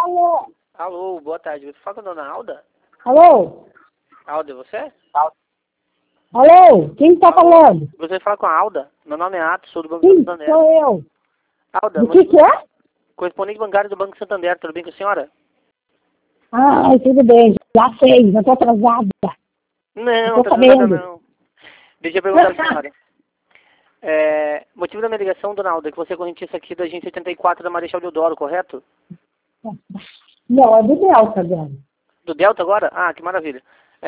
Alô? Alô, boa tarde. Você fala com a dona Alda? Alô? Alda, é você? Alô? Quem está falando? Você fala com a Alda? Meu nome é Atos, sou do Banco Sim, Santander. sou eu. Alda, Do que é? correspondente bancário do Banco Santander, tudo bem com a senhora? Ai, tudo bem, já sei, já estou atrasada. Não, Tô tá atrasada sabendo. não. Deixa eu perguntar pra senhora. Motivo da minha ligação, dona Alda, é que você é correntista aqui da agência 84 da Marechal Deodoro, correto? Não, é do Delta, velho. Do Delta agora? Ah, que maravilha.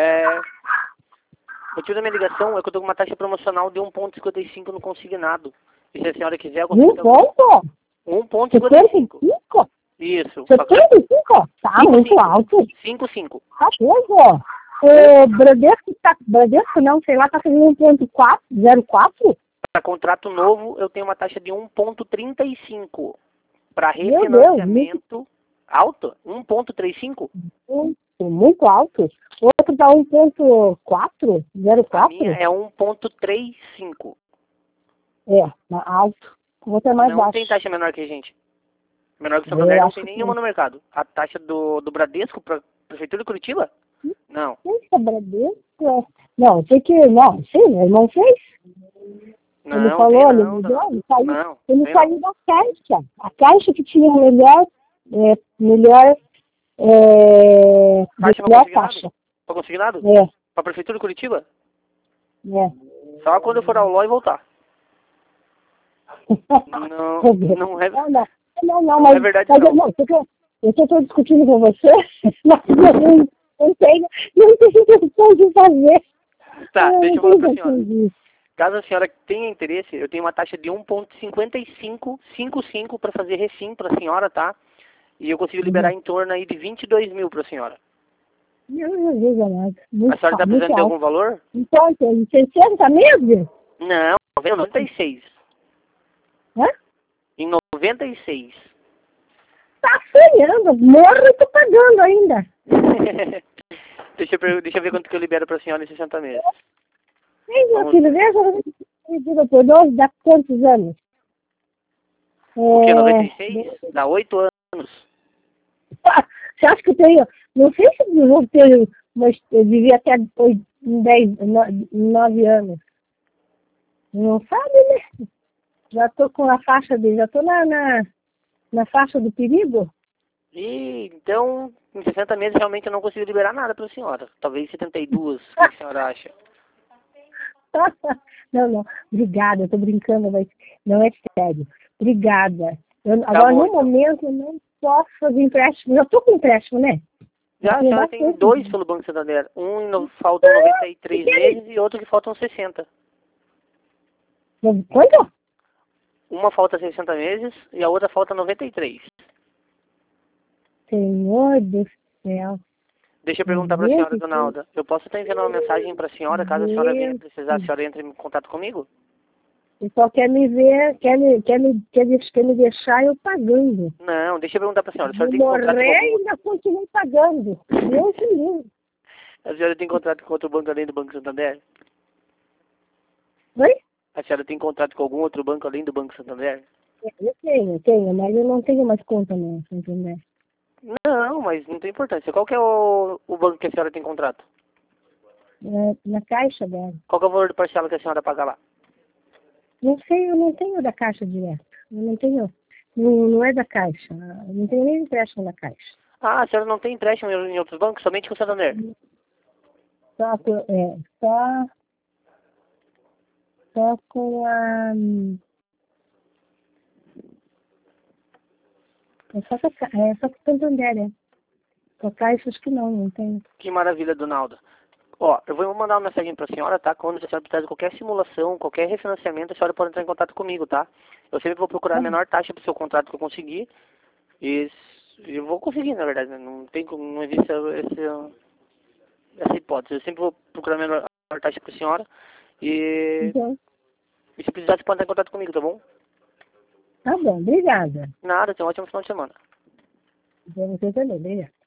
Motivo da minha ligação é que eu tô com uma taxa promocional de 1,55 no consignado. E se a senhora quiser, eu consigo... Quanto? 1,55. 75? Isso. 75? Tá muito 5,5. alto. 5,5. Tá mesmo? O Bradesco não, sei lá, tá fazendo 1.404? Para contrato novo, eu tenho uma taxa de 1,35. Para Meu Deus, refinanciamento alto, 1,35? muito alto. O outro tá 1.4? A minha 04? é 1,35. É, alto. O outro é mais Não baixo. tem taxa menor que a gente. Menor que o Santander Eu não acho tem que nenhuma no mercado. A taxa do Bradesco para Prefeitura de Curitiba? Não. Esse é Bradesco? Não, sei que... Não, sim, meu irmão fez. Ele Não, tem falou, ele não, mudou, dona. ele saiu, Não, ele tem não. saiu da caixa. A caixa que tinha melhor Taxa para melhor consignado? taxa. Para consignado? É, Para Prefeitura de Curitiba? é. Só quando eu for ao LOI e voltar. Não, não é, Não, não é verdade mas não. eu estou discutindo com você, mas eu não tenho intenção de fazer. Tá, Eu deixa não eu falar tenho pra intenção senhora. disso. Caso a senhora tenha interesse, eu tenho uma taxa de 1,55 para fazer refim para a senhora, tá? E eu consigo liberar em torno aí de 22 mil para a senhora. Não vejo nada. A senhora está precisando Muito de alto. algum valor? Então, tem 60 mesmo? Não, 96. Hã? Em 96. Tá sonhando, morro e tô pagando ainda. Deixa eu ver quanto que eu libero para a senhora em 60 meses. Ei, meu Vamos filho, ver. veja, me diga por 12, dá quantos anos? O que, 96? Dá 8 anos. Você acha que eu tenho... Não sei se eu vou ter... Mas eu vivi até depois de 9 anos. Não sabe, né? Já tô com a faixa dele, já tô na faixa do perigo. E então, em 60 meses realmente eu não consigo liberar nada para a senhora. Talvez 72, o que a senhora acha? Não, obrigada, eu tô brincando, mas não é sério. Obrigada. Tá Agora, bom, no então. momento, eu não posso fazer empréstimo. Eu tô com empréstimo, né? Já a Tenho senhora tem bastante. 2 pelo Banco Santander. Faltam 93 meses e outro que faltam 60. Quanto? Uma falta 60 meses e a outra falta 93. Senhor do céu. Deixa eu perguntar para a senhora, dona Alda. Eu posso estar enviando uma mensagem para a senhora, caso a senhora venha precisar, a senhora entre em contato comigo? O pessoal quer me ver, quer me deixar eu pagando. Não, deixa eu perguntar para a senhora. A senhora Vou tem contrato com morrer e algum... ainda continuo pagando. Deus me livre. A senhora tem contrato com outro banco além do Banco Santander? Oi? A senhora tem contrato com algum outro banco além do Banco Santander? Eu tenho, mas eu não tenho mais conta não, entendeu? Não, mas não tem importância. Qual que é o banco que a senhora tem contrato? Na caixa dela. Qual que é o valor de parcela que a senhora paga lá? Não sei, eu não tenho da caixa direto. Eu não tenho. Não é da caixa. Eu não tenho nem empréstimo da caixa. Ah, a senhora não tem empréstimo em outros bancos, somente com o Santander? Só com a. Só com o Santander, né? Com a caixa acho que não tem. Que maravilha, dona Alda. Ó, eu vou mandar uma mensagem para a senhora, tá? Quando a senhora precisar de qualquer simulação, qualquer refinanciamento, a senhora pode entrar em contato comigo, tá? Eu sempre vou procurar a menor taxa para o seu contrato que eu conseguir. E eu vou conseguir, na verdade, né? Não existe essa hipótese. Eu sempre vou procurar a menor taxa para a senhora. Então, E se precisar, você pode entrar em contato comigo, tá bom? tá bom, obrigada. Nada, tenha um ótimo final de semana. Pra você também, obrigada.